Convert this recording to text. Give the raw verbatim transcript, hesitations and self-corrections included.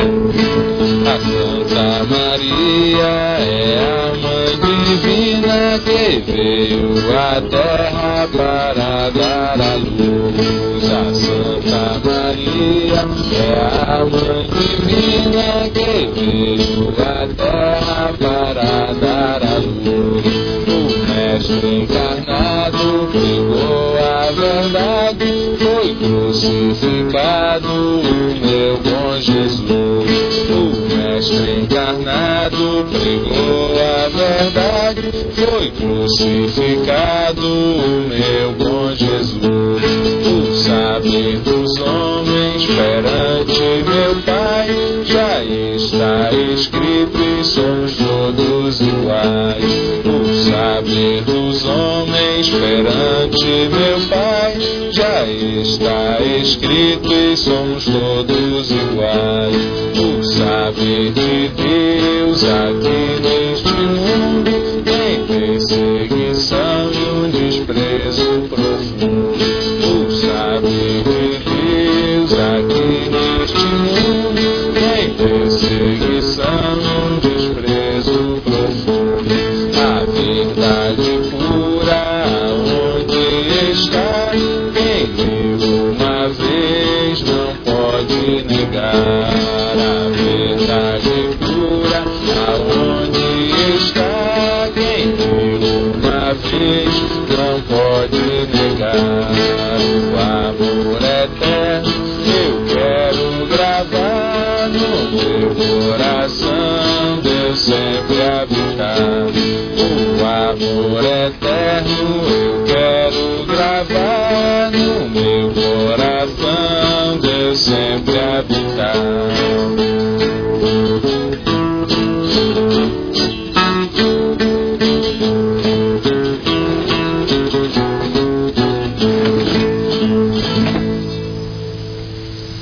A Santa Maria é a Mãe Divina que veio à Terra para dar a luz. A Santa Maria é a Mãe Divina que veio à Terra para dar a luz. O Mestre encarnado pregou a verdade, foi crucificado o meu bom Jesus. O Mestre encarnado pregou a verdade, foi crucificado o meu bom Jesus. O saber dos homens perante meu Pai já está escrito e somos todos iguais. O saber dos homens perante meu Pai já está escrito e somos todos iguais. O saber de Deus aqui neste mundo tem perseguição e um desprezo profundo. O saber de Deus aqui neste mundo tem perseguição e um desprezo profundo. A verdade pura onde está, quem viu uma vez não pode negar. A verdade pura aonde está, quem viu uma vez não pode negar. O amor eterno eu quero gravar no meu coração, Deus sempre habitar. O amor eterno eu quero gravar no meu coração, Deus sempre habitar.